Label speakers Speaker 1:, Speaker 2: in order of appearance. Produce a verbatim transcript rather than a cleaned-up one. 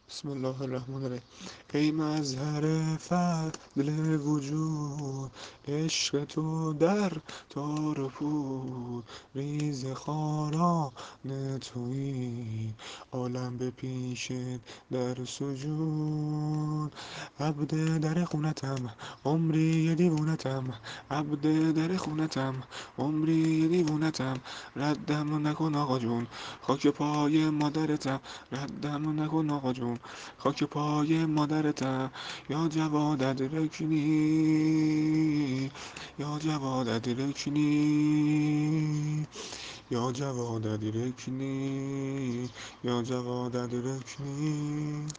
Speaker 1: بسم الله الرحمن الرحیم. ای مظهر فضل وجود، عشق تو در تار و پود، ریز خاران تویی، عالم به پیشت در سجود. عبد در خونتم، عمری دیوونتم، عبد در خونتم، عمری دیوونتم. ردم نکن آقا جون، خاک پای مادرتم، ردم نکن آقا جون، خاک پای مادرتم. یا جواد ادرکنی، یا جواد ادرکنی، یا جواد ادرکنی، یا جواد ادرکنی.